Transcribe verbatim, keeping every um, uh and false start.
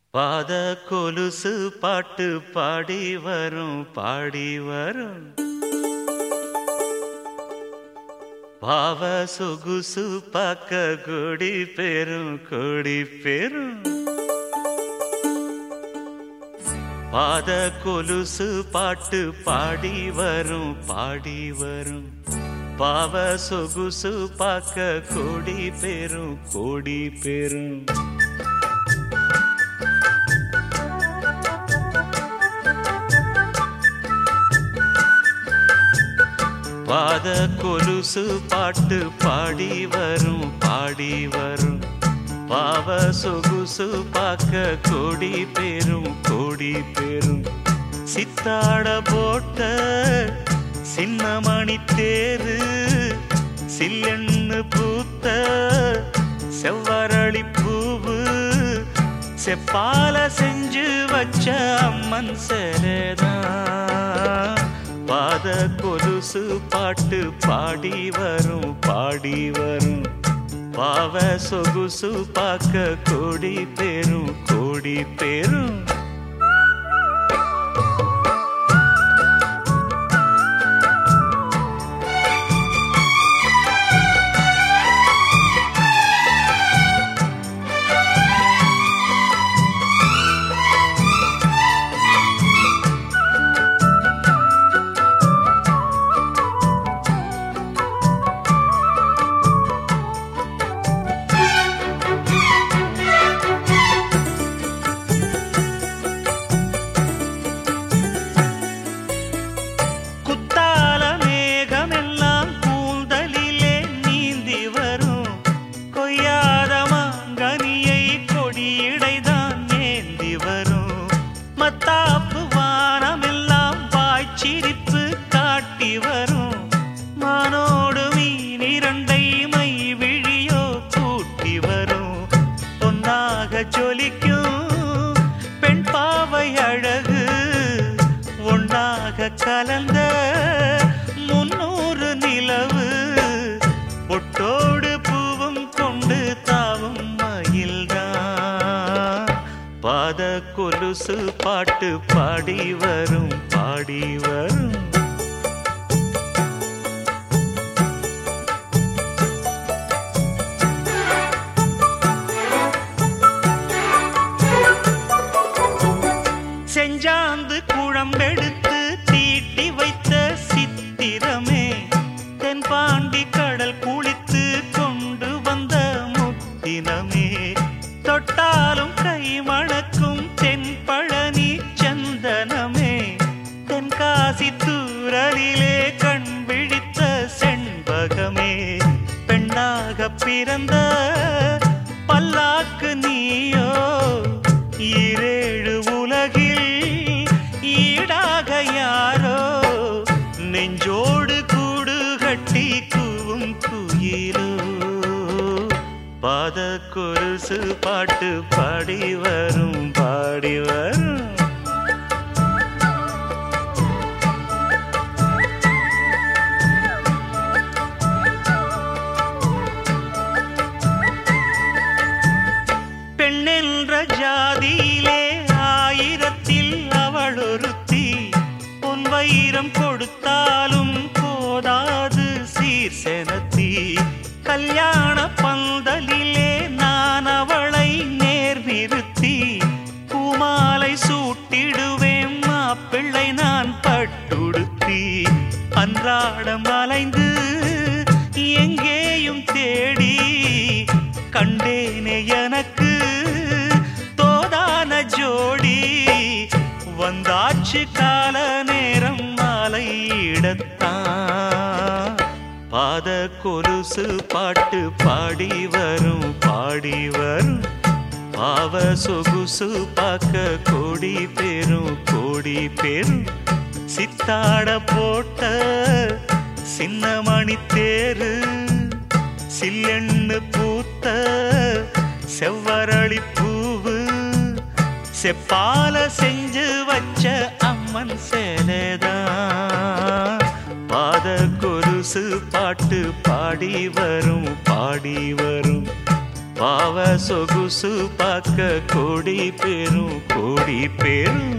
பாத கொலுசு பாட்டு பாடி வரும் பாடி வரும் பாவ சொகுசு பாக்க கொடி பெரும் கொடி பெரும் பாத கொலுசு பாட்டு பாடி வரும் பாடி வரும் பாவ சொகுசு பாக்க கொடி பெரும் கொடி பெரும் பாத கொலுசு பாட்டு பாடி வரும் பாடி வரும் பாவ சொகுசு பாக்க கொடி பெரும் கொடி பெரும் சித்தாட போட்ட சின்னமணி தேரு சில்லெண்ணு பூத்த செவ்வரளி பூவு செப்பால செஞ்சு வச்ச அம்மன் சேரதான் பாத கொலுசு பாட்டு பாடி வரும் பாடி வரும் பாவ சொகுசு பாக்க கொடி பெரும் கொடி பெரும் மத்தாப்பு வானமெல்லாம் வாய்ச்சிரிப்பு காட்டி வரும் மானோடு மீன் இரண்டை மை விழியோ கூட்டி வரும் பொன்னாக ஜொலிக்கும் பெண் பாவை அழகு ஒன்னாக கலந்த முன்னூறு நிலவு பொட்டோடு பூவும் கொண்டு தாவும் மயில்தான் பாத கொலுசு பாட்டு பாடி வரும் பாடி வரும் செஞ்சாந்து குழம்பெடுத்து தீட்டி வைத்த சித்திரமே தென்பாண்டி கடல் குளித்து கொண்டு வந்த முத்தினமே தொட்டாலும் கை மணக்கும் தென்பழனி சந்தனமே தென்காசி தூரலிலே கண் விழித்த செண்பகமே பெண்ணாக பிறந்த பல்லாக்கு நீயோ ஈரேழு உலகில் ஈடாக யாரோ நெஞ்சோடு கூடு கட்டி கூவும் குயிலோ பாத கொலுசு பாட்டு பாடி வரும் பாடி வரும் பெண்ணென்ற ஜாதியிலே ஆயிரத்தில் அவள் ஒருத்தி பொன் வைரம் கொடுத்தாலும் போதாது சீர் செனத்தி கல்யாண பந்தலிலே நான் அவளை நேர் நிறுத்தி பூமாலை சூட்டிடுவேன் மாப்பிள்ளை நான் பட்டுடுத்தி அன்றாடம் அலைந்து எங்கேயும் தேடி கண்டேனே எனக்கு தோதான ஜோடி வந்தாச்சு கால நேரம் மாலையிடத்தான் பாத கொலுசு பாட்டு பாடி வரும் பாடி வரும் பாவ சொகுசு பாக்க கொடி பெரும் கொடி பெரும் சித்தாட போட்ட சின்னமணி தேரு சில்லெண்ணு பூத்த செவ்வரளி பூவு செப்பால செஞ்சு வச்ச அம்மன் சேலைதான் பாத கொலுசு பாட்டு பாடி வரும் பாடி வரும் பாவ சொகுசு பார்க்க கோடி பேரும் கோடி பேரும்